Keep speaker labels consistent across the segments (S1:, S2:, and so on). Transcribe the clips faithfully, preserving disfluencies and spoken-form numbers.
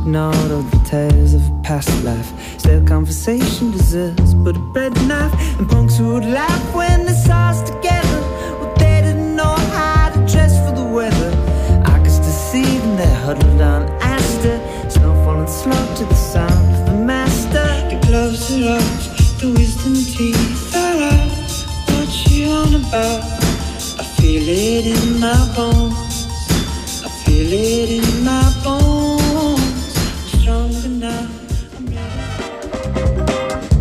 S1: ignored all the tales of a past life. Still conversation deserves but a bread knife. And punks who would laugh when they saw us together. Well, they didn't know how to dress for the weather. I could still see them there huddled on Astor. Snow falling slow to the sound of the master. The gloves are off, the wisdom teeth are out. What you on about? I feel it in my bones. I feel it in my bones. I'm stronger now. I'm ready.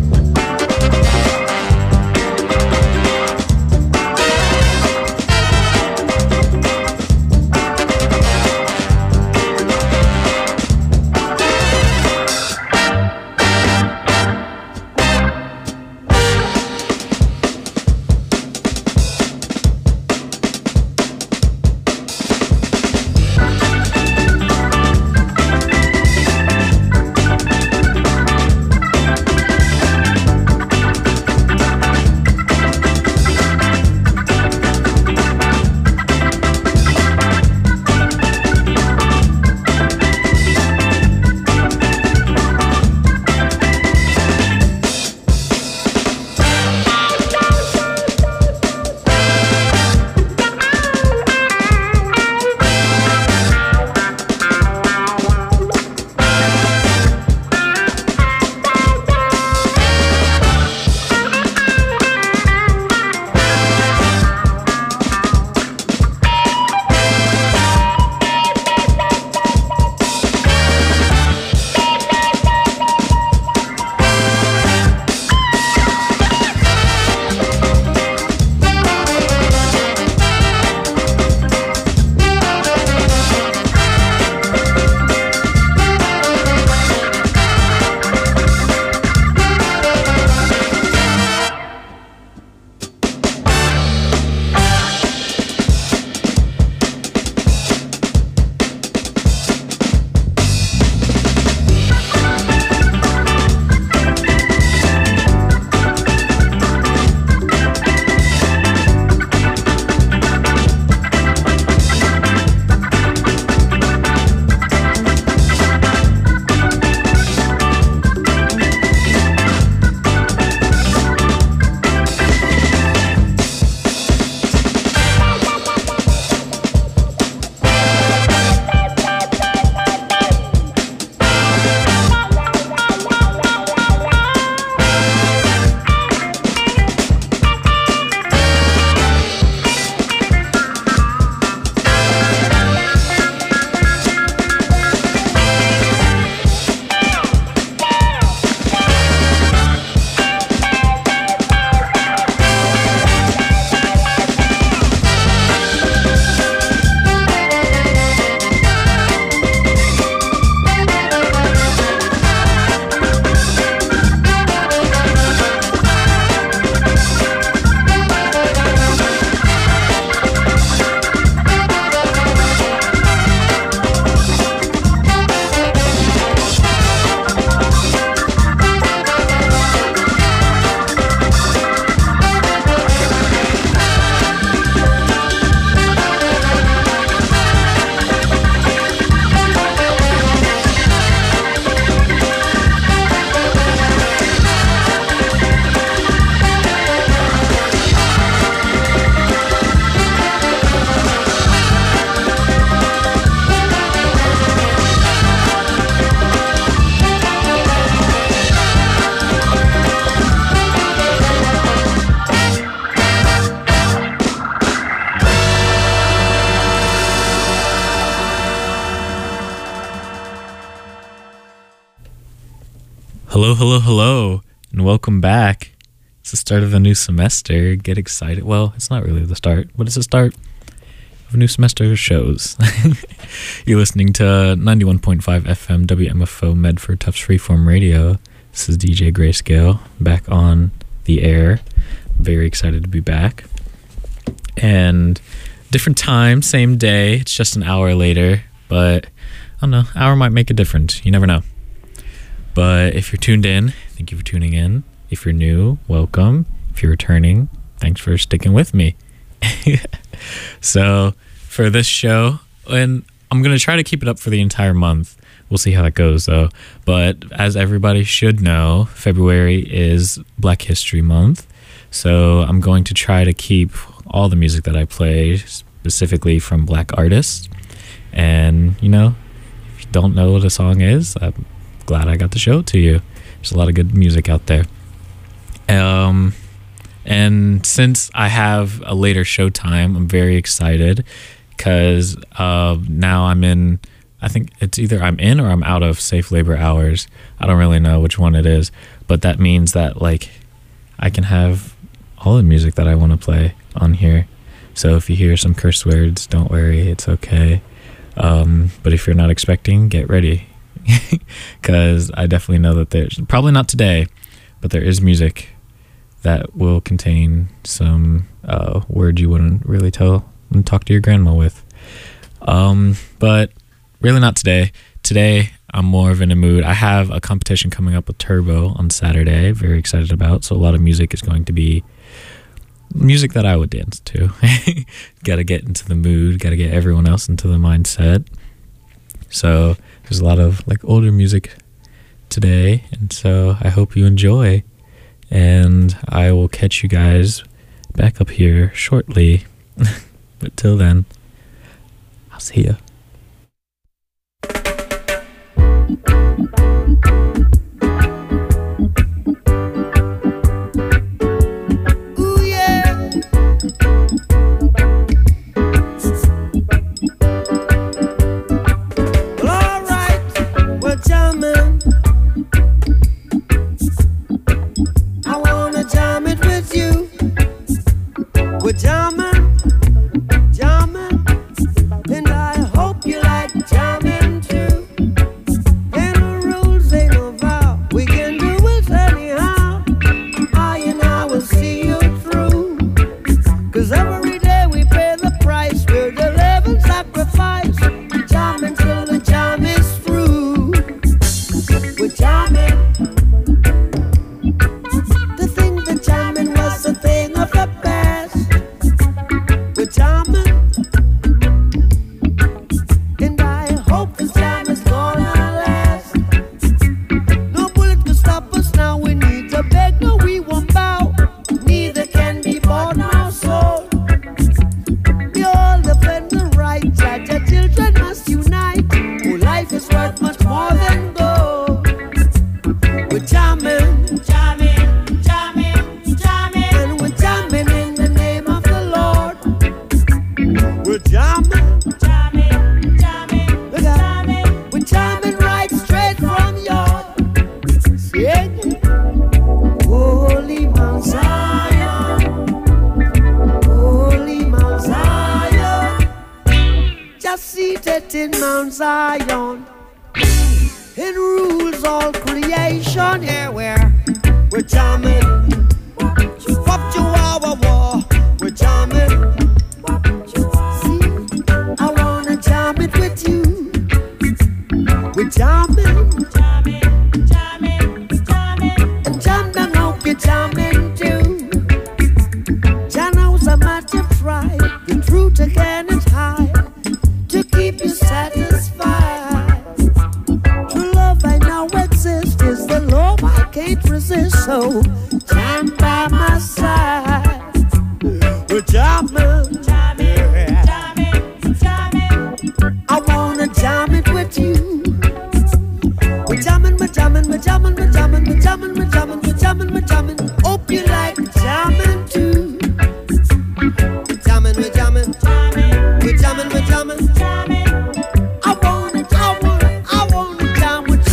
S2: Hello, hello, hello, and welcome back. It's the start of a new semester. Get excited. Well, it's not really the start, but it's the start of a new semester of shows. You're listening to ninety-one point five F M W M F O Medford Tufts Freeform Radio. This is D J Grayscale back on the air. Very excited to be back. And different time, same day. It's just an hour later, but I don't know. Hour might make a difference. You never know. But if you're tuned in, thank you for tuning in. If you're new, welcome. If you're returning, thanks for sticking with me. So for this show, and I'm going to try to keep it up for the entire month. We'll see how that goes, though. But as everybody should know, February is Black History Month. So I'm going to try to keep all the music that I play specifically from Black artists. And, you know, if you don't know what a song is, I'm glad I got to show it to you. There's a lot of good music out there. Um, and since I have a later show time, I'm very excited because uh, now I'm in, I think it's either I'm in or I'm out of safe labor hours. I don't really know which one it is, but that means that like I can have all the music that I want to play on here. So if you hear some curse words, don't worry, it's okay. Um, but if you're not expecting, get ready. Because I definitely know that there's, probably not today, but there is music that will contain some uh, words you wouldn't really tell and talk to your grandma with. Um, but really not today. Today, I'm more of in a mood. I have a competition coming up with Turbo on Saturday, very excited about. So a lot of music is going to be music that I would dance to. Gotta get into the mood, gotta get everyone else into the mindset. So there's a lot of like older music today, and so I hope you enjoy, and I will catch you guys back up here shortly. But till then, I'll see ya.
S1: In Mount Zion, it rules all creation. Yeah, we're we're jamming. Wop Chihuahua war, we're jamming. See, I wanna jam it with you. We're jamming, jamming, jamming, jamming. And jam down, hope you're jamming too. Jano's a matter of pride. The truth again is high. To keep you satisfied. True love I know exists is the love I can't resist. So jam by my side. We're jamming, jamming, jamming, jamming. I wanna jam it with you. We're jamming, we're jamming, we're jamming, we're jamming, we're jamming, we're jamming, we're jamming, we're jamming. Hope you like jamming too. We're jamming, we're jamming, jamming. We're jamming, we're jamming.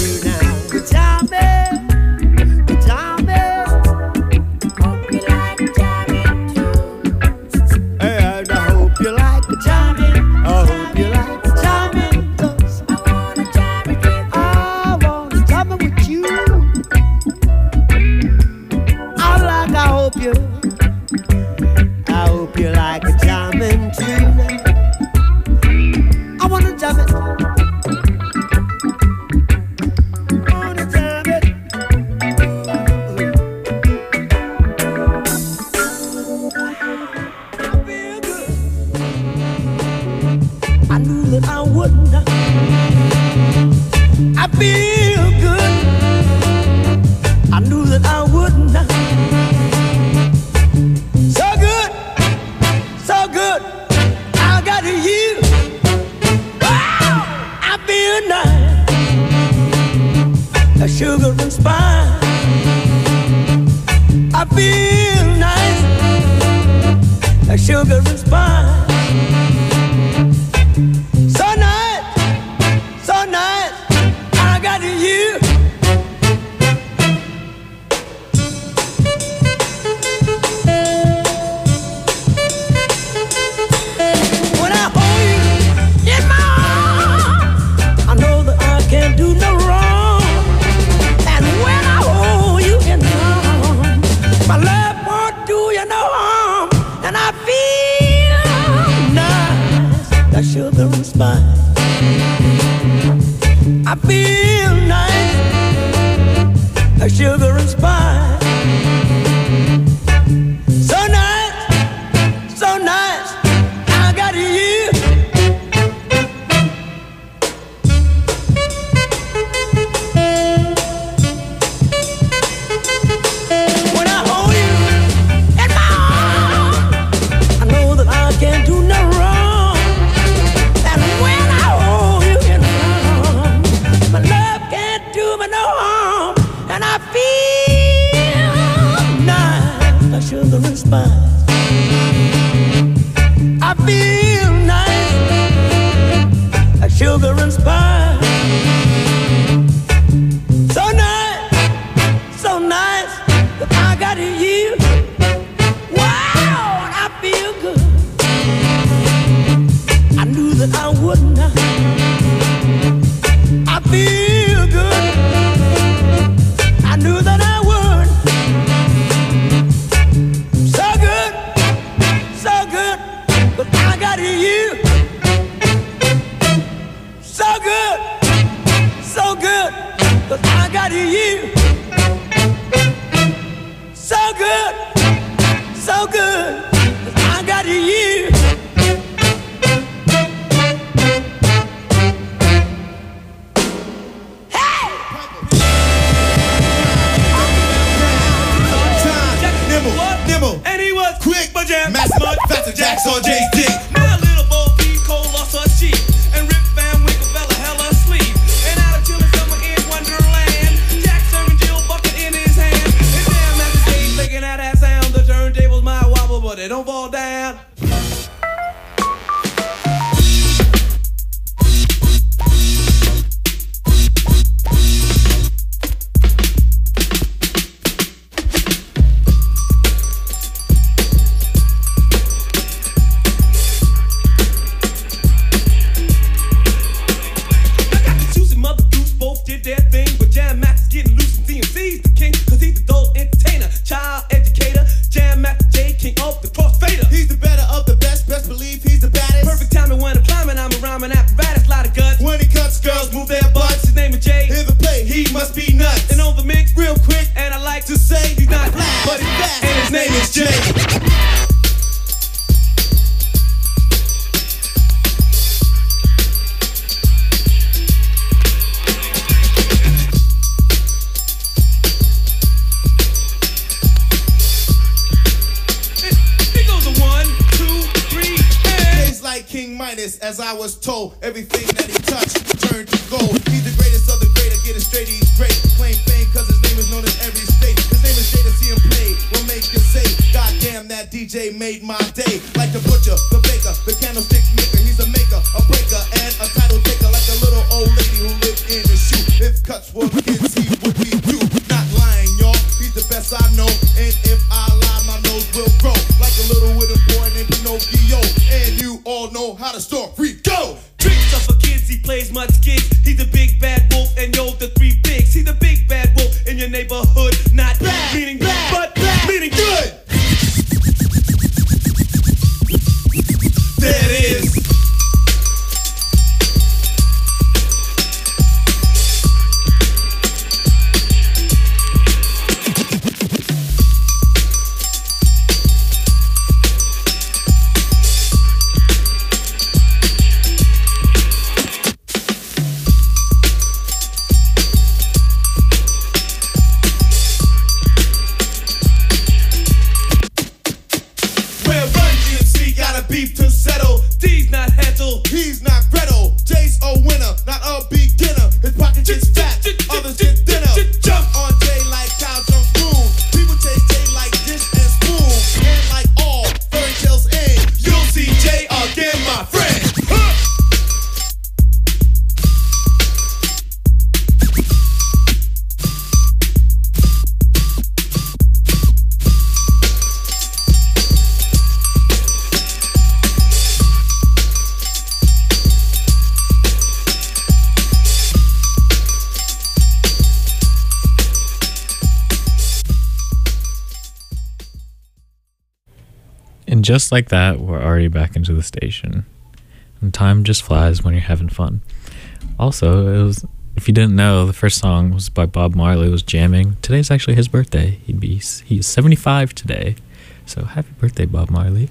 S1: Like I feel good. I knew that I would not. So good, so good. I got you. Wow, I feel nice. A sugar and spice. I feel nice. A sugar and spice. So nice, so nice. I got you. When I hold you in my arms, I know that I can't do no wrong. And when I hold you in my arms, my love won't do you no harm. And I feel nice, like sugar and spice. I feel nice, like sugar and spice. So nice, so nice, I got you. When I hold you in my arms, I know that I can't do no wrong. And when I hold you in my arms, my love can't do me no harm. And I feel nice, like sugar and spice. I feel nice, like sugar and spice. So nice, so nice, that I got you. Wow, I feel good. I knew that I would not. I feel good. I knew that I would. So good, so good, but I got you. So good, so good, but I got you. So good, so good, but I got you.
S3: And he was quick, but jam, Mass Mud, Faster Jacks on Jay's dick. My little Bo Peep Cole lost her sheep, and Rip Van Winkle fell a hell asleep. And out of chillin' summer in Wonderland, Jack serving Jill bucket in his hand. And jam at the stage making out that sound. The turntables might wobble, but they don't fall down.
S4: As I was told, everything that he touched turned to gold. He's the greatest of the great, I get it straight, he's great. Claim fame cause his name is known in every state. His name is Jay, to see him play will make you say, God damn, that D J made my day. Like the butcher, the baker, the candlestick maker. He's a maker, a breaker, and a title taker. Like a little old lady who lived in a shoe. If cuts were kids, he would be too. Not lying, y'all, he's the best I know. And if I lie, my nose will grow. Like a little wooden boy named Pinocchio. And you all know how to store free. Go!
S3: Tricks up for kids, he plays much gigs. He's the big bad wolf, and yo, the three bigs. He's the big bad wolf in your neighborhood. Not bad, meaning bad, but bad, meaning good. There it is.
S2: And just like that, we're already back into the station. And time just flies when you're having fun. Also, it was, if you didn't know, the first song was by Bob Marley, it was Jamming. Today's actually his birthday. He'd be he's seventy-five today. So happy birthday, Bob Marley.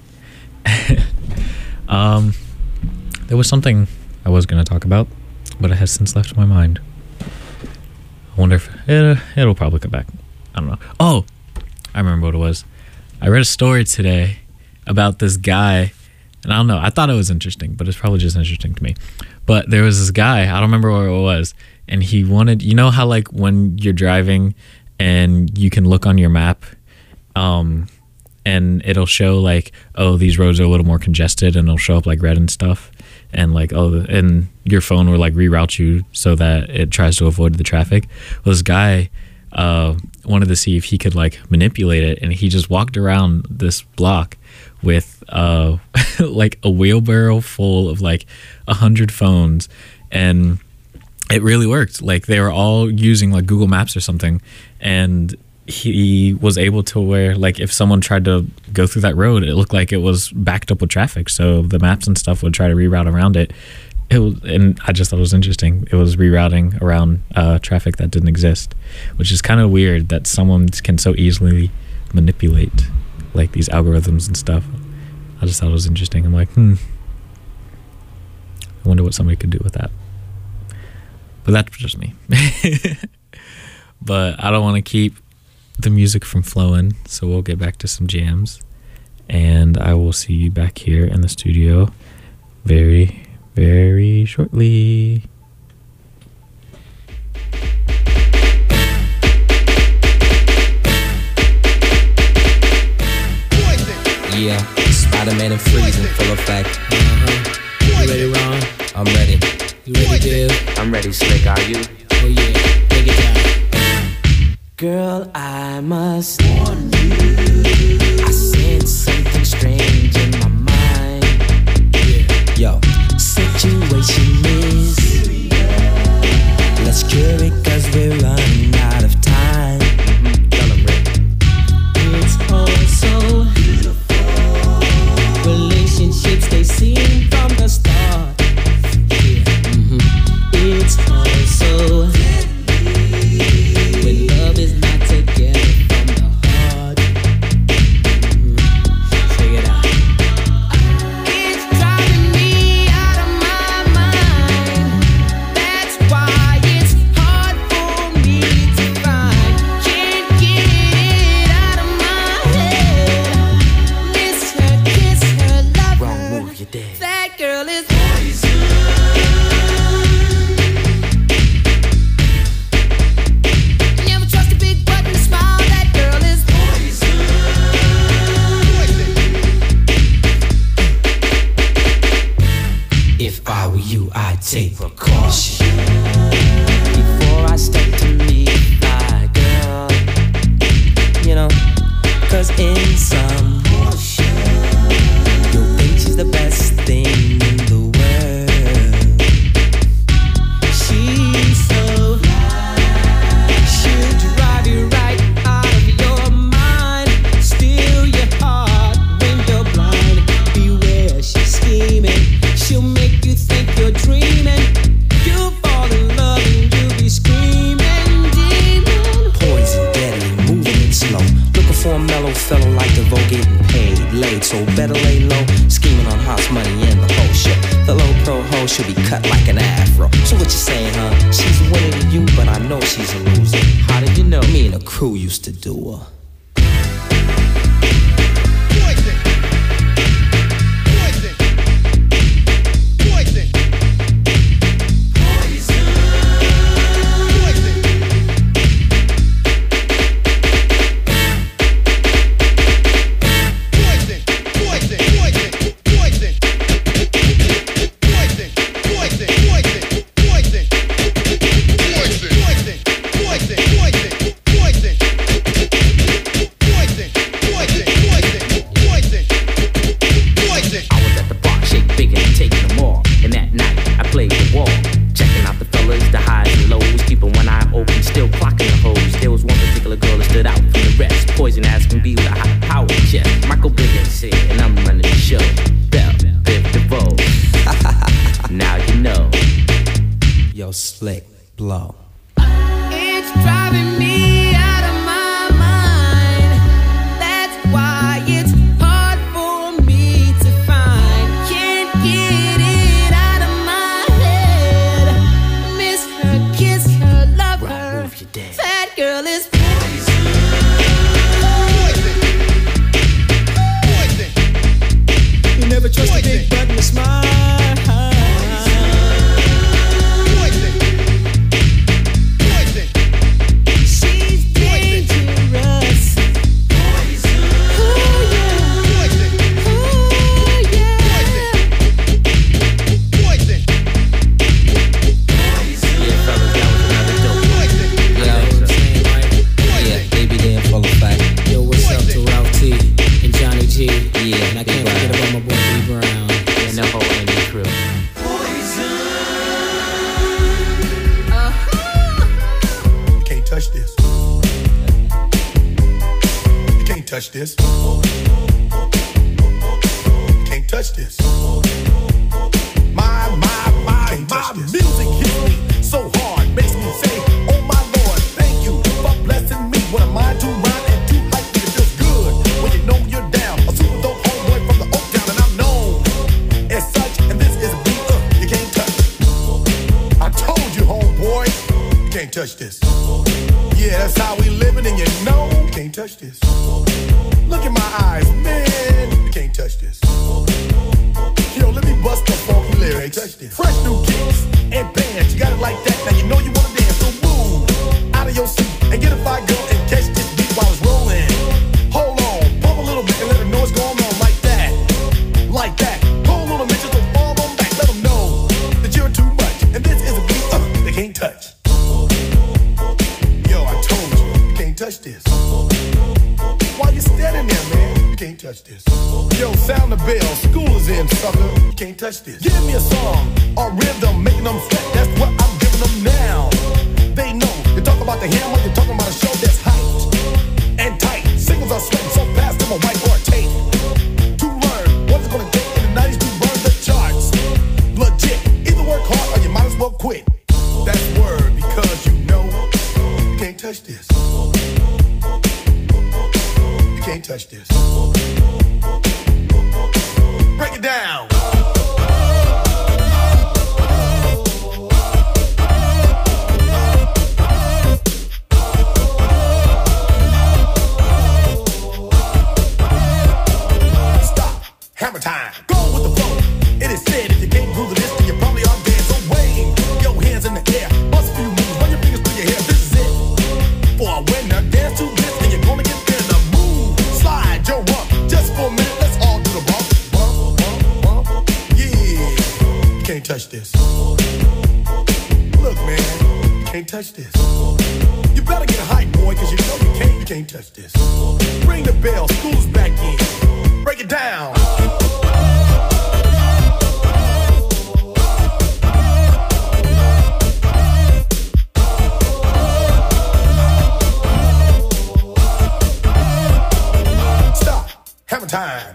S2: um, there was something I was going to talk about, but it has since left my mind. I wonder if it, it'll probably come back. I don't know. Oh, I remember what it was. I read a story today about this guy, and I don't know, I thought it was interesting, but it's probably just interesting to me. But there was this guy, I don't remember where it was, and he wanted, you know how like when you're driving and you can look on your map, um, and it'll show like, oh, these roads are a little more congested, and it'll show up like red and stuff, and like, oh, and your phone will like reroute you so that it tries to avoid the traffic. Well, this guy uh, wanted to see if he could like manipulate it, and he just walked around this block with uh, like a wheelbarrow full of like a hundred phones, and it really worked. Like they were all using like Google Maps or something, and he was able to where like if someone tried to go through that road, it looked like it was backed up with traffic, so the maps and stuff would try to reroute around it. It was, and I just thought it was interesting. It was rerouting around uh, traffic that didn't exist, which is kind of weird that someone can so easily manipulate like these algorithms and stuff. I just thought it was interesting. I'm like, hmm, I wonder what somebody could do with that. But that's just me. But I don't want to keep the music from flowing, so we'll get back to some jams, and I will see you back here in the studio very, very shortly.
S5: Yeah, Spider-Man and Freeze in full effect. Uh-huh. You ready, Ron? I'm ready. You ready, Dave?
S6: I'm ready, Slick, are you?
S5: Oh yeah, take it down.
S1: Girl, I must warn you, I sense something strange in my mind.
S5: Yeah. Yo,
S1: situation is serious. Let's cure it cause we're running out of time.
S5: mm-hmm. Tell 'em, Rick.
S1: It's all so beautiful. Relationships they seem from the start.
S5: Yeah. Mm-hmm.
S1: It's all so when love is not together from the heart.
S5: Mm-hmm. Check it out.
S1: It's driving me out of my mind. That's why it's hard for me to find. Can't get it out of my head. Miss her, kiss her, love her.
S6: Wrong move, you're dead.
S1: That girl is never trust a big button smile. That girl is
S5: If I were you, I'd take precaution.
S1: before I step to meet my girl. You know, cause in some you'll think she's the best thing in the world. She's so she'll drive you right out of your mind, steal your heart when you're blind. Beware, she's scheming. She'll make you think you're dreaming. You'll fall in love and you'll be screaming, demon.
S5: Poison, deadly, moving it slow. Looking for a mellow fella like DeVoe, getting paid, laid, so better lay low. Scheming on house money and the whole shit. The low pro hoe should be cut like an afro. So what you saying, huh? She's winning to you, but I know she's a loser.
S1: How did you know?
S5: Me and the crew used to do her. flow.
S1: It's driving me out of my mind. That's why it's hard for me to find. Can't get it out of my head. Miss her, kiss her, love her. That girl is poison. Poison. You never trust a big button to smile.
S4: Touch this. Can't touch this. My, my, my, my music hits me so hard, makes me say, oh my Lord, thank you for blessing me. What am I to rhyme and too hype? It feels good when you know you're down. A super dope homeboy from the Oak Town, and I'm known as such. And this is a beat uh, you can't touch. I told you, homeboy, you can't touch this. Yeah, that's how we living, and you know you can't touch this. Look in my eyes, man, you can't touch this. Yo, let me bust the funky lyrics. Fresh new kicks and bands, you got it like that. Now you know you wanna dance, so move out of your seat and get a fire girl and catch this beat while it's rolling. Hold on, pump a little bit and let them know what's going on like that, like that. Hold on a minute, just fall on back, let them know that you're too much. And this is a beat uh, they can't touch. Yo, I told you, you can't touch this. Why you standing there, man? You can't touch this. Yo, sound the bell. School is in, sucker. You can't touch this. Give me a song or rhythm, making them sweat. That's what I'm giving them now. They know. You talk about the hammer, you're talking about a show that's hyped and tight. Singles are sweating so fast, I'm a whiteboard tape. To learn what it's gonna take in the nineties to burn the charts. Legit. Either work hard or you might as well quit. That's word because you know you can't touch this. Can't touch this. Break it down. Stop. Hammer time. Go with the flow. It is said if you can't groove to this, then you probably are dead. So wave your hands in the air. Bust a few moves. Run your fingers through your hair. This is it. For a winner, dance to this, and you're gonna get there. Slide your rump, just for a minute, let's all do the bump, bump, bump, bump, yeah. You can't touch this. Look, man, you can't touch this. You better get a hype, boy, cause you know you can't, you can't touch this. Ring the bell, school's back in. Break it down. Hammer time.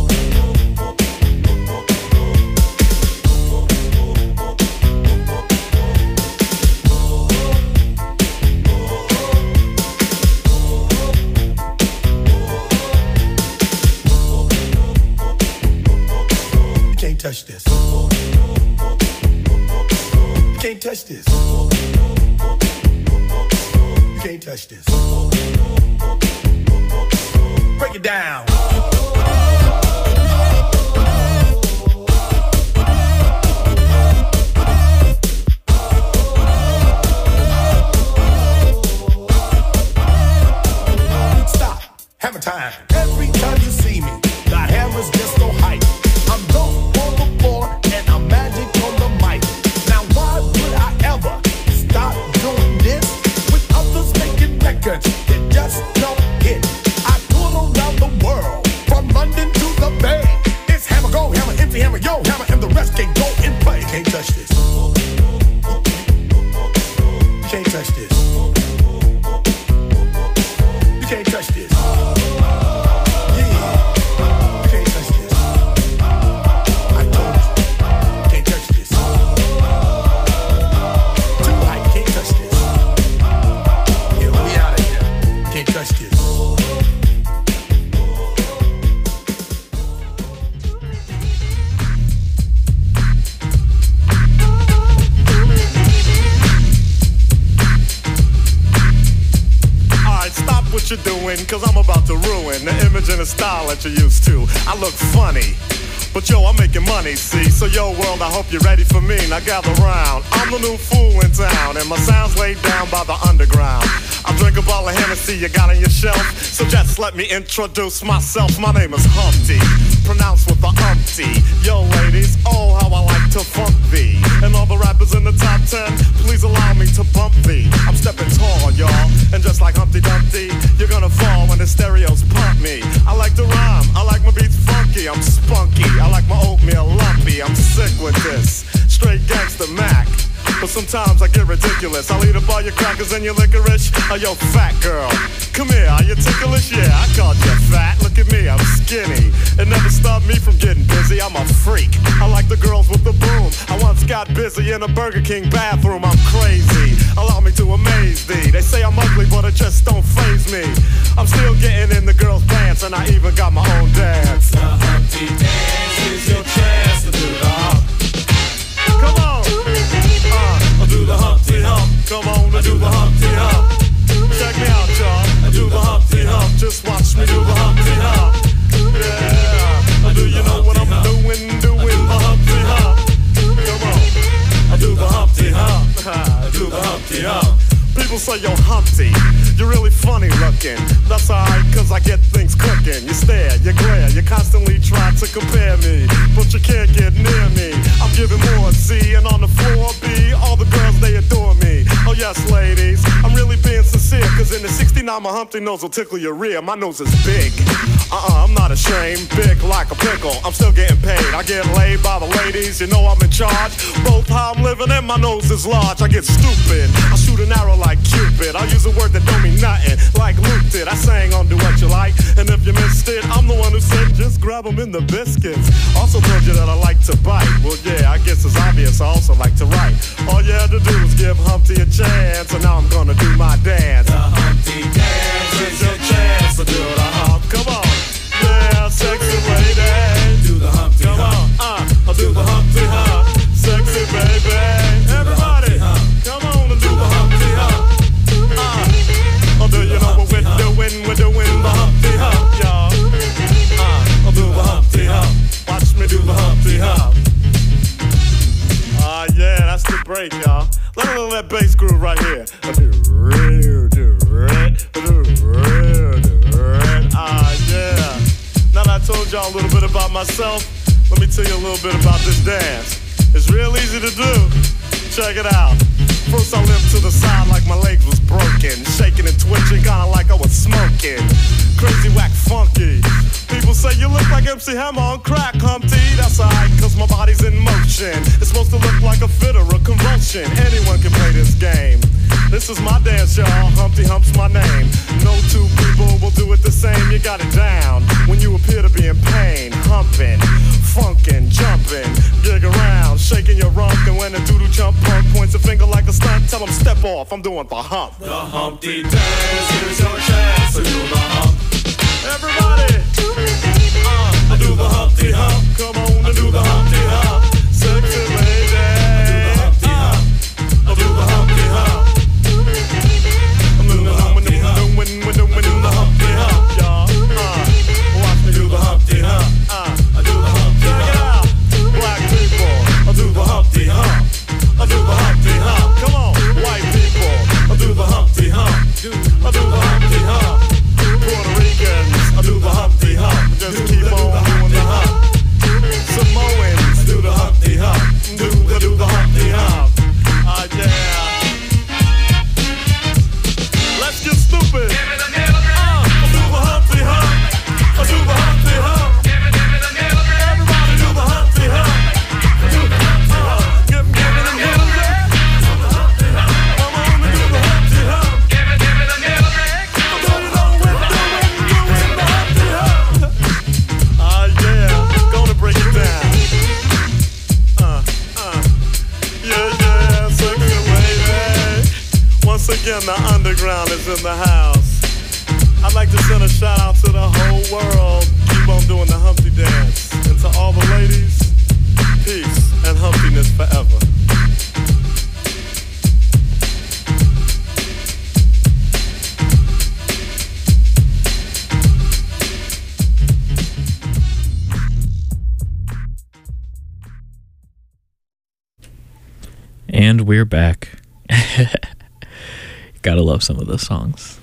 S4: You can't touch this. You can't touch this. You can't touch this. Break it down. Stop. Hammer time. Every time you see me, the hammer's just so hype. I'm dope on the floor and I'm magic on the mic. Now why would I ever stop doing this with others making records that just don't hit? I tour around the world, from London to the Bay. It's hammer, go, hammer, empty hammer, yo, hammer, and the rest can go and play. You can't touch this. You can't touch this. You can't touch this. Touch this.
S6: you're doing, cause I'm about to ruin the image and the style that you're used to. I look funny, but yo, I'm making money, see? So yo, world, I hope you're ready for me. Now gather round. I'm the new fool in town, and my sound's laid down by the underground. I drink a bottle of Hennessy you got on your shelf, so just let me introduce myself. My name is Humpty, pronounced with the umpty. Yo, ladies, oh, how I like to funk thee. And all the rappers in the top ten, please allow me to bump thee. I'm stepping tall, y'all, and just like Humpty Dumpty, you're gonna fall when the stereos pump me. I like to rhyme, I like my beats funky, I'm spunky. I like my oatmeal lumpy, I'm sick with this. Straight gangster Mac. But sometimes I get ridiculous. I'll eat up all your crackers and your licorice. Oh, yo, fat girl, come here, are you ticklish? Yeah, I called you fat. Look at me, I'm skinny. It never stopped me from getting busy. I'm a freak. I like the girls with the boom. I once got busy in a Burger King bathroom. I'm crazy. Allow me to amaze thee. They say I'm ugly, but it just don't faze me. I'm still getting in the girls' pants, and I even got my own dance.
S3: The Humpty Dance is your chance to do the hump.
S6: Come on.
S3: Uh, do the Humpty Hump.
S6: Come on, and do the Humpty Hump. Check me out, y'all. I do the Humpty Hump. Just watch me do the Humpty Hump. Yeah. Do you know what I'm doing? Doing the Humpty Hump. Come on.
S3: I do the Humpty Hump. I do the Humpty Hump.
S6: People say, yo, Humpty, you're really funny looking. That's alright, cause I get things cooking. You stare, you glare, you constantly try to compare me, but you can't get near me. I'm giving more C, and on the floor B, all the girls, they adore me. Oh yes, ladies, I'm really being sincere, cause in the sixty-nine, my Humpty nose will tickle your rear. My nose is big. Uh-uh, I'm not ashamed, big like a pickle. I'm still getting paid, I get laid by the ladies. You know I'm in charge, both how I'm living and my nose is large. I get stupid, I shoot an arrow like Cupid. I'll use a word that don't mean nothing, like Luke did. I sang on Do What You Like, and if you missed it, I'm the one who said just grab them in the biscuits. Also told you that I like to bite. Well, yeah, I guess it's obvious I also like to write. All you had to do was give Humpty a chance, and now I'm gonna do my dance.
S3: The Humpty Dance is your chance to do the hump.
S6: Come on, yeah, sexy lady.
S3: Do the Humpty
S6: Come
S3: Hump.
S6: on, uh, I'll do the Humpty Hump. Sexy baby, everybody, come on and do the Humpty Hump. Uh, oh, do you know what we're doing? We're doing the Humpty Hump, y'all. Uh, I'll do the Humpty Hump. Watch me do the Humpty Hump. Ah, uh, yeah, that's the break, y'all. Let me know that bass groove right here. Ah, yeah. Now that I told y'all a little bit about myself, let me tell you a little bit about this dance. It's real easy to do. Check it out. First I limped to the side like my leg was broken, shaking and twitching, kinda like I was smoking. Crazy, whack, funky. People say you look like M C Hammer on crack, Humpty. That's alright, cause my body's in motion. It's supposed to look like a fit or a convulsion. Anyone can play this game. This is my dance, y'all. Humpty Hump's my name. No two people will do it the same. You got it down when you appear to be in pain. Humping, funkin', jumping, gig around, shaking your rump. And when a doodle jump punk points a finger like a stunt, tell him step off, I'm doing the hump.
S3: The Humpty Dance is your chance to do the hump.
S6: Everybody, uh, I do the Humpty Hump. Come on, I do the Humpty Hump. Sexy lady,
S3: I do the Humpty Hump.
S6: I do the Humpty Hump. I'm doing the Humpty Hump. We're doing, we're doing, we're doing the Humpty Hump, y'all. Uh, watch me do the Humpty Hump. Uh, I do the Humpty Hump. Check it out, black people. I do the Humpty Hump. I do the Humpty Hump. Come on, white people. I do the Humpty Hump. I do the Humpty Hump. Puerto Ricans, I do the Humpty Hump. Just keep on doing the hump. Samoans, do the Humpty Hump. Do the do the Humpty Hump. Ah, yeah. Let's get stupid. Uh, I do the Humpty Hump. I do the Humpty Hump. Everybody do the Humpty Hump. I do the Humpty Hump. Give me, give me the Humpty Hump. Come on and do the Humpty Hump. Ah, yeah, gonna break it down. Uh, uh, yeah, yeah, sexy lady. Once again, the underground is in the house. I'd like to send a shout out to the whole world. Keep on doing the Humpty Dance. And to all the ladies, peace and humpiness forever.
S2: And we're back. Gotta love some of those songs.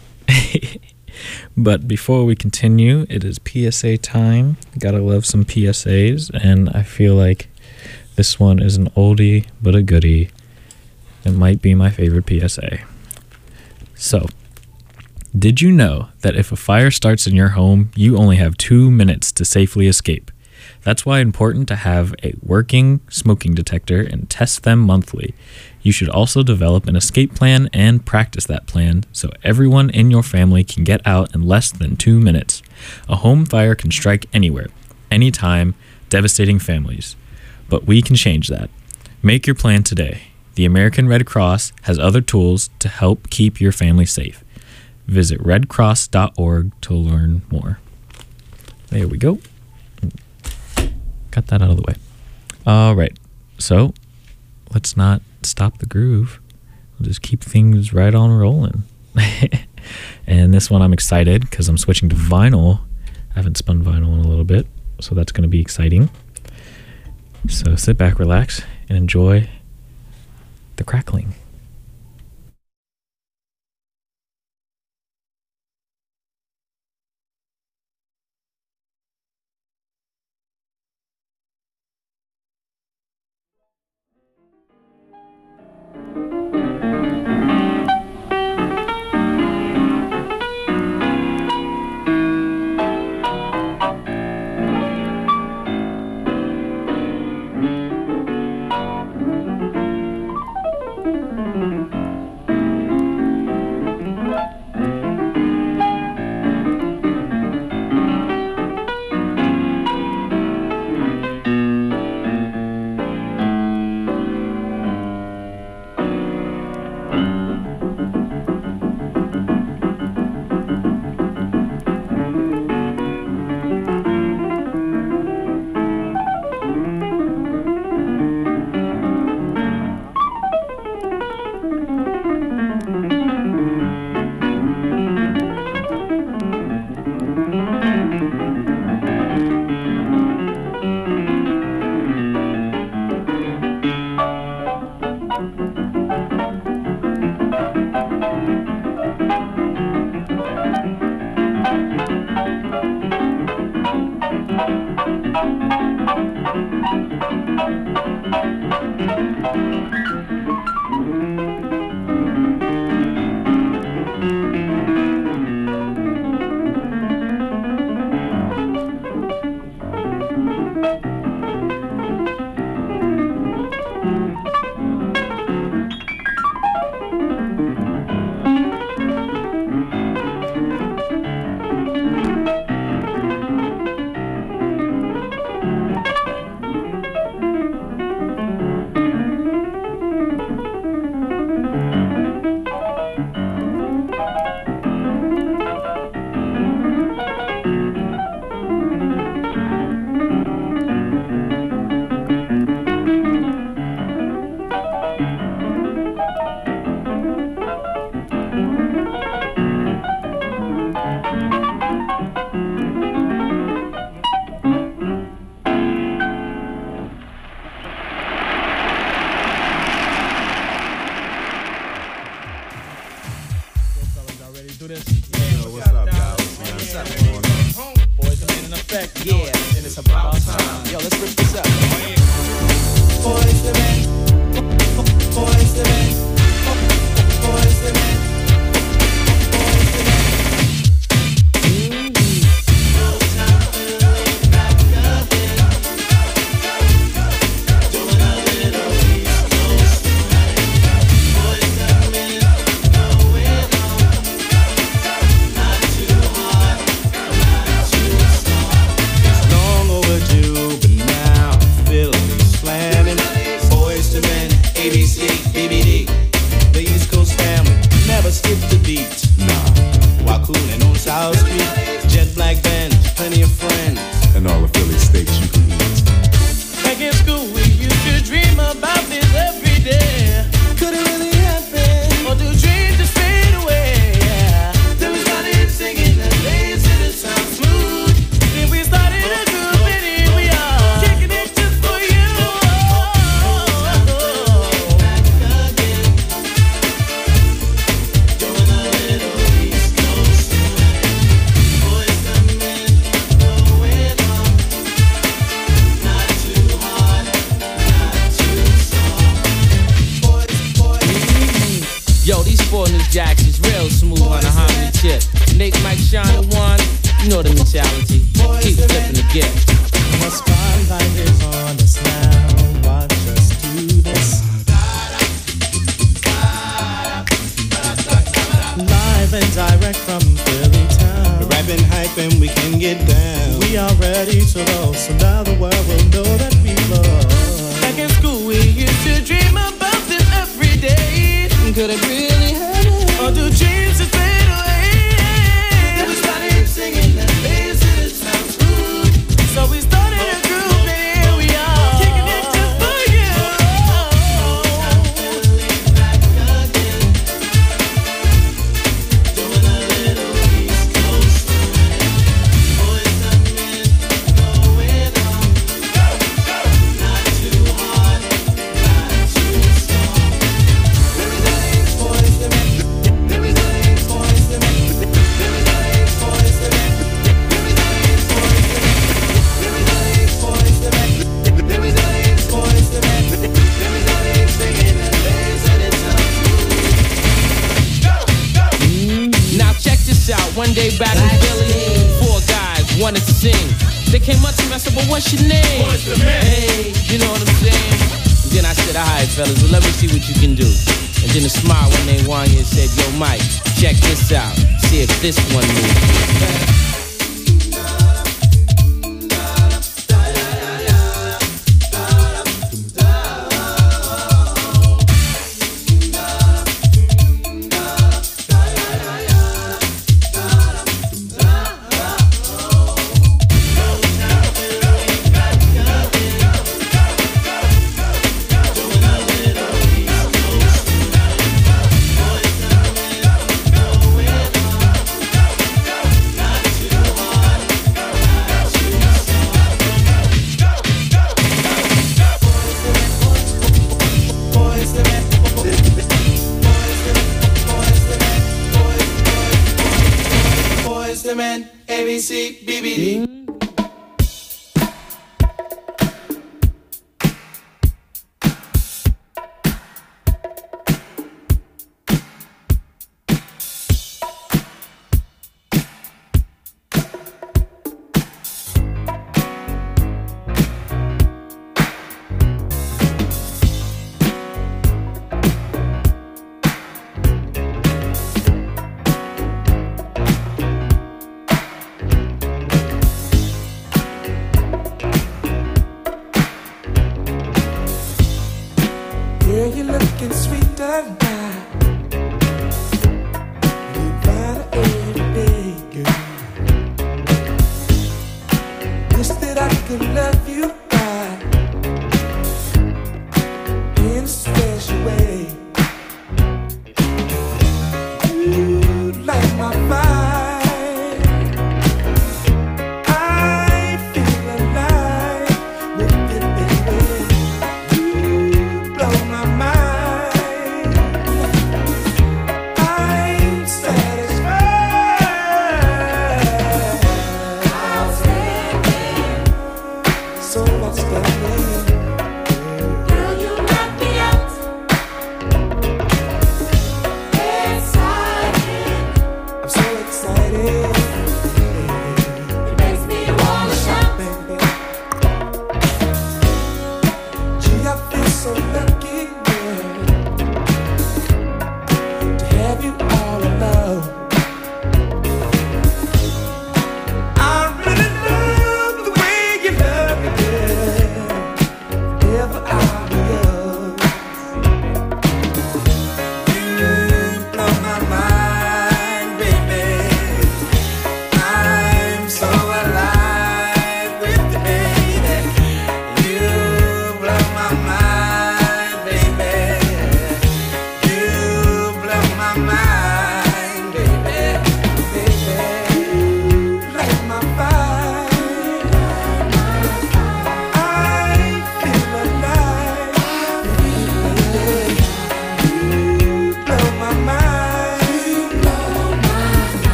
S2: But before we continue, it is P S A time. Gotta love some P S As, and I feel like this one is an oldie but a goodie. It might be my favorite P S A. So, did you know that if a fire starts in your home, you only have two minutes to safely escape? That's why it's important to have a working smoking detector and test them monthly. You should also develop an escape plan and practice that plan so everyone in your family can get out in less than two minutes. A home fire can strike anywhere, anytime, devastating families. But we can change that. Make your plan today. The American Red Cross has other tools to help keep your family safe. Visit red cross dot org to learn more. There we go. Got that out of the way. All right. So let's not stop the groove. We'll just keep things right on rolling. And this one I'm excited because I'm switching to vinyl. I haven't spun vinyl in a little bit, so that's going to be exciting. So sit back, relax, and enjoy the crackling.
S7: A B C, B B D. Little Jax is real smooth on a harmony tip. Nick, Mike, Sean, and Juan, you know the mentality. Keep flipping the gift.
S8: The spotlight is on us now. Watch us do this. Live and direct from Philly town.
S9: We're rapping, hyping, we can get down.
S8: We are ready to roll, so now the world will know that we love.
S7: Back in school, we used to dream about this every day. Could it really happen? Or do dreams just fade away?
S3: Then we started singing that bass and it sounds good.
S7: So we started a group and here we are, kicking it just for you.
S3: Doing a little East Coast swing. Boys and men going on. Not too hard, not too strong. There is a boys to men. There is a boys to men. There is a boys to men. There is a boys to men. There is a boys to men. There is a boys to men. There is a singing and bass and it sounds good. Go, go.
S7: Now check this out. One day back in Philly, four guys wanted to sing. They came up to me, I said, "But what's your name?"
S3: What's the man?
S7: Hey, you know what I'm saying? And then I said, "Alright, fellas, well, let me see what you can do." And then a smile when they won you and said, "Yo, Mike, check this out. See if this one moves."
S3: Boys to men. Boys to men. Boys to men. Boys, boys, boys to men. A B C B B D.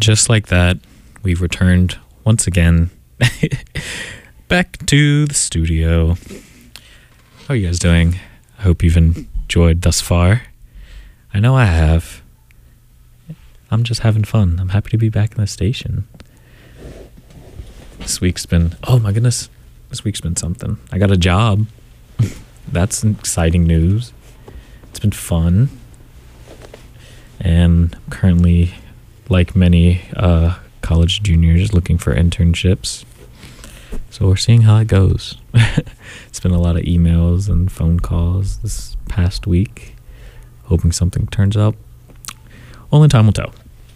S2: just like that, we've returned once again back to the studio. How are you guys doing? I hope you've enjoyed thus far. I know I have. I'm just having fun. I'm happy to be back in the station. This week's been, oh my goodness, this week's been something. I got a job. That's exciting news. It's been fun. And I'm currently, like many uh, college juniors, looking for internships. So we're seeing how it goes. It's been a lot of emails and phone calls this past week, hoping something turns up. Only time will tell.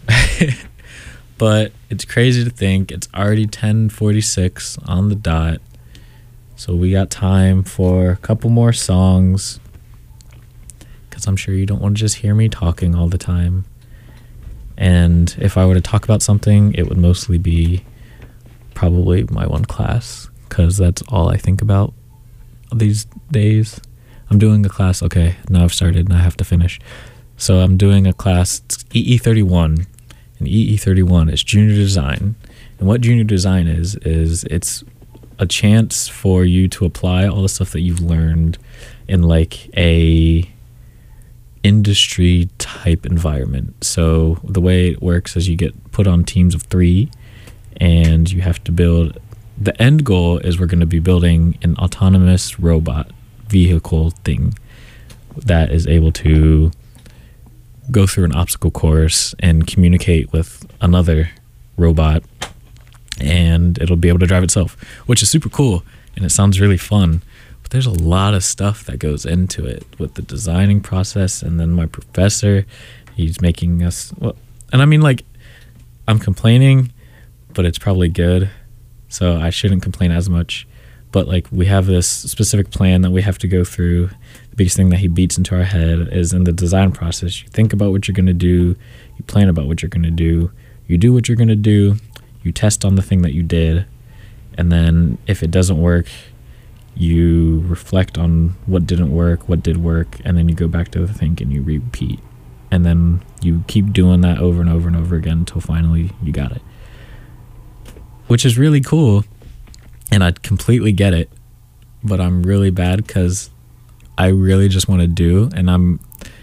S2: But it's crazy to think it's already ten forty-six on the dot. So we got time for a couple more songs, because I'm sure you don't want to just hear me talking all the time. And if I were to talk about something, it would mostly be probably my one class, because that's all I think about these days. I'm doing a class, okay, now I've started and I have to finish. So I'm doing a class, it's E E thirty-one, and E E thirty-one is junior design. And what junior design is, is it's a chance for you to apply all the stuff that you've learned in like a industry type environment. So the way it works is you get put on teams of three, and you have to build, the end goal is we're going to be building an autonomous robot vehicle thing that is able to go through an obstacle course and communicate with another robot, and it'll be able to drive itself, which is super cool and it sounds really fun. But there's a lot of stuff that goes into it with the designing process. And then my professor, he's making us, well, and I mean, like, I'm complaining, but it's probably good, so I shouldn't complain as much. But like, we have this specific plan that we have to go through. The biggest thing that he beats into our head is in the design process, you think about what you're going to do, you plan about what you're going to do, you do what you're going to do, you test on the thing that you did, and then if it doesn't work, you reflect on what didn't work, what did work, and then you go back to the thing and you repeat. And then you keep doing that over and over and over again until finally you got it. Which is really cool, and I completely get it, but I'm really bad because I really just want to do, and I'm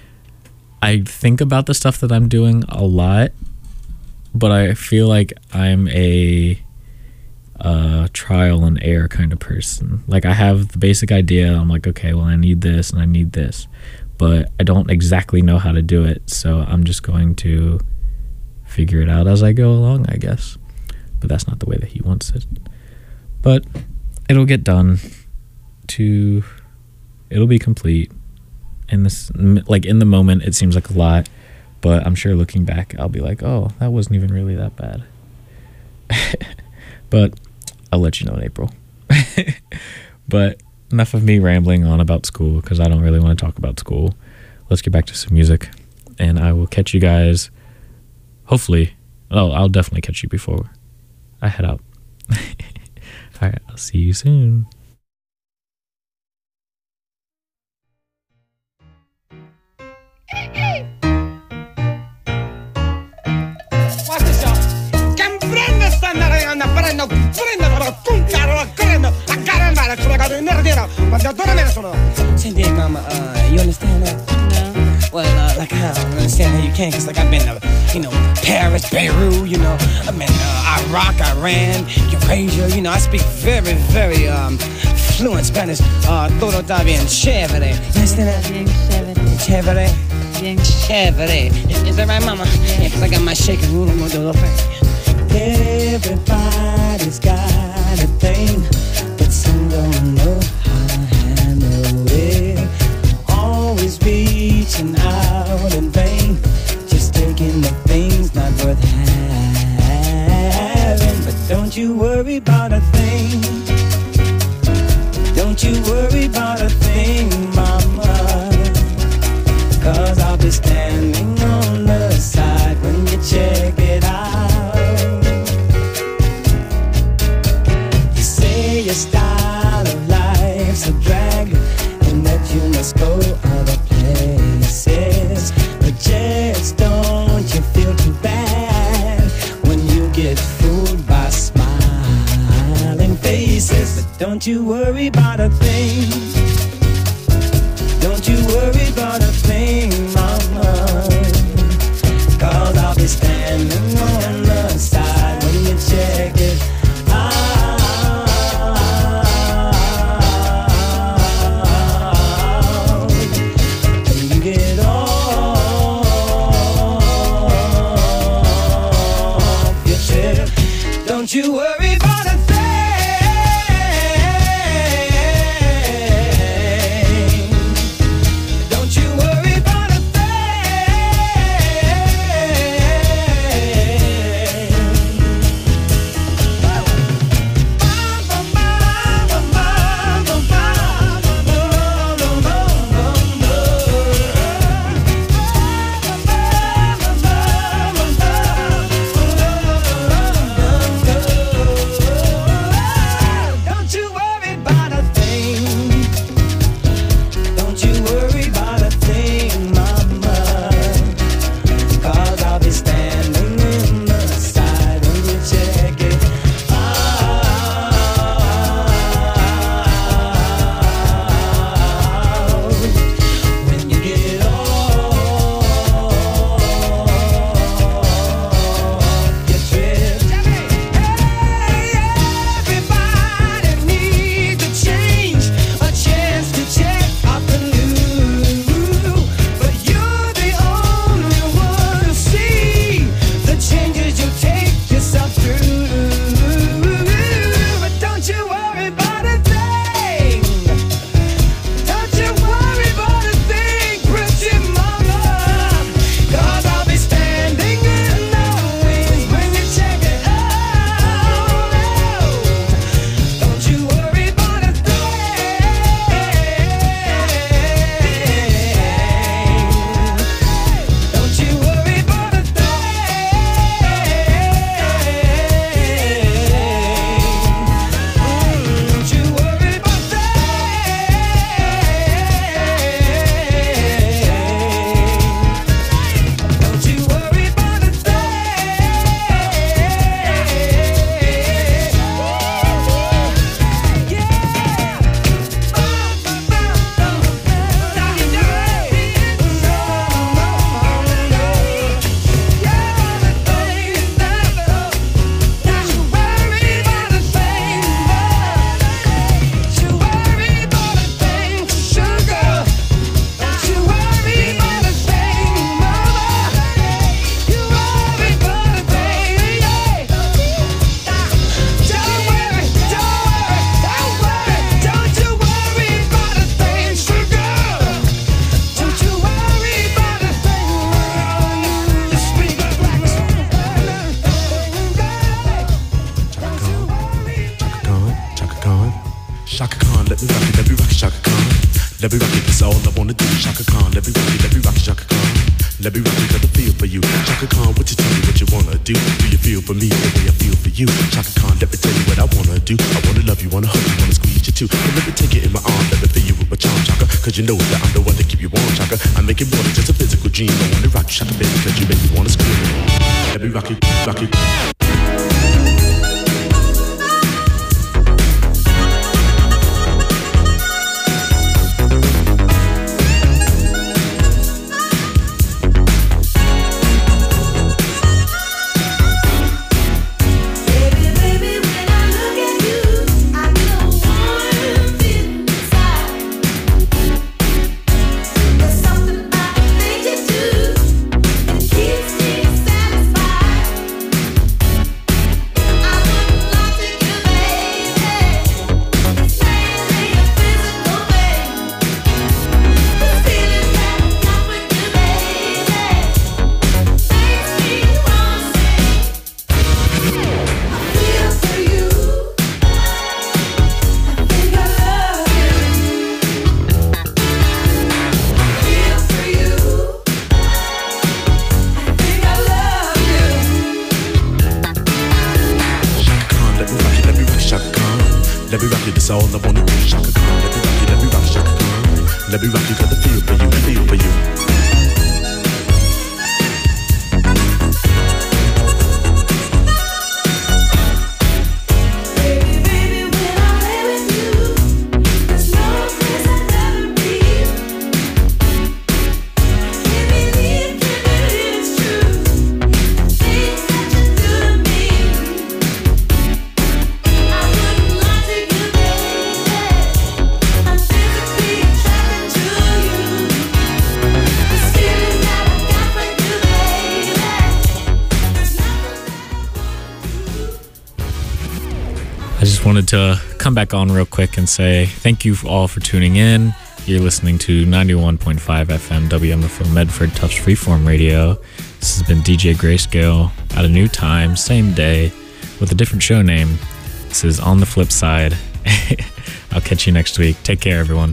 S2: I think about the stuff that I'm doing a lot, but I feel like I'm a uh, trial and error kind of person. Like, I have the basic idea, I'm like, okay, well, I need this and I need this, but I don't exactly know how to do it, so I'm just going to figure it out as I go along, I guess. But that's not the way that he wants it. But it'll get done. To it'll be complete. In this, like, in the moment, it seems like a lot, but I'm sure looking back, I'll be like, oh, that wasn't even really that bad. But I'll let you know in April. But enough of me rambling on about school, because I don't really want to talk about school. Let's get back to some music, and I will catch you guys, hopefully. Oh, I'll definitely catch you before I head out. All right, I'll see you soon.
S10: Watch this, y'all. Can prende sta narena, prendo, prendo, cuncaro, prendo, a caramba, sulla casa in nero, ma da dove me ne sono?
S11: Cindy, mama, uh, you understand that? No. Well, uh, like, I don't understand how you can, because, like, I've been to, you know, Paris, Beirut, you know, I've been to uh, Iraq, Iran, Eurasia, you know, I speak very, very, um, fluent Spanish. Uh, todo está bien chévere. You understand that? Bien chévere. Chévere? Bien chévere. Is, is that right, mama? Yeah, because I got my shaking room, I'm going to do a little thing.
S8: Everybody's got a thing, but some don't know how to handle it. Always reaching out in vain, just taking the things not worth having. But don't you worry about a thing. Don't you worry about a thing, mama, 'cause I'll be standing on the side when you check it out. You say your style of life's a drag and that you must go other places, but just don't you feel too bad Don't you worry about a thing. Don't you worry about a thing, mama. Cause I'll be standing on the side when you check it out. When you get off your trip, don't you worry about a thing.
S12: Let me rock it, that's all I wanna do. Chaka Khan, let me rock it, let me rock it, Chaka Khan. Let me rock it, got the feel for you. Chaka Khan, what you tell me what you wanna do? Do you feel for me the way I feel for you? Chaka Khan, let me tell you what I wanna do. I wanna love you, wanna hug you, wanna squeeze you too. And let me take it in my arms, let me feel you with my charm, Chaka. Cause you know that I'm the one to keep you warm, Chaka. I make it more than just a physical dream. I wanna rock you, Chaka, baby, cause you make me wanna scream. Let me rock it, rock it. Let me rock it, that's all I wanna do. Chaka Khan, let me rock it, let me rock it, Chaka Khan. Let me rock it, got the feel for you, feel for you.
S13: Baby, baby, when I lay with you
S2: I just wanted to come back on real quick and say thank you all for tuning in. You're listening to ninety-one point five F M W M F O Medford Tufts Freeform Radio. This has been D J Grayscale at a new time, same day, with a different show name. This is On the Flip Side. I'll catch you next week. Take care, everyone.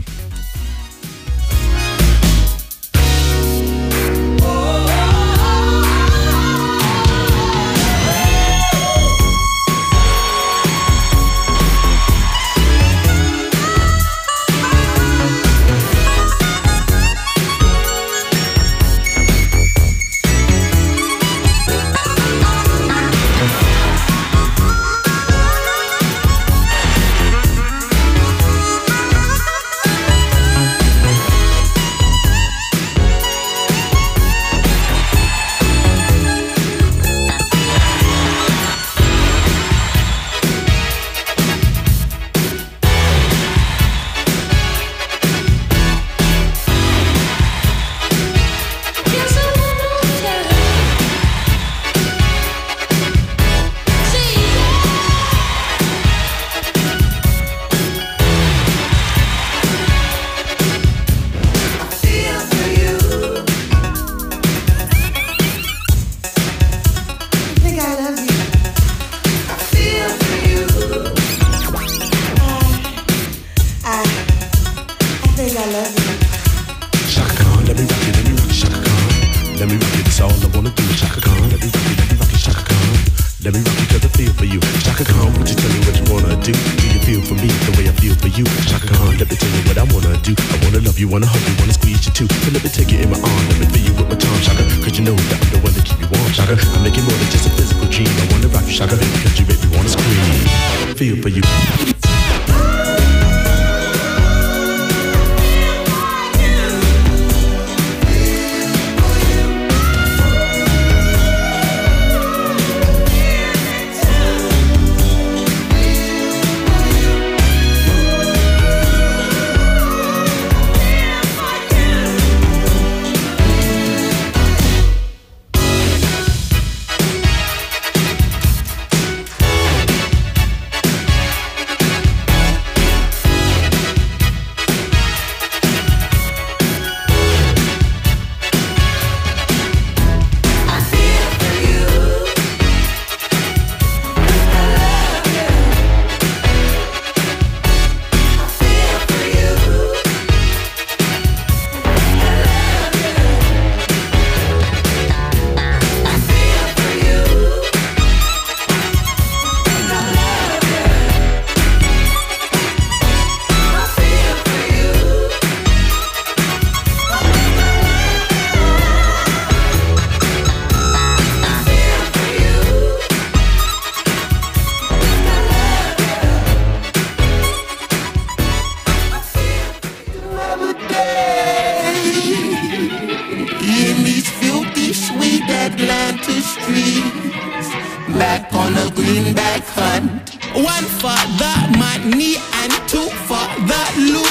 S13: One for the money and two for the loot.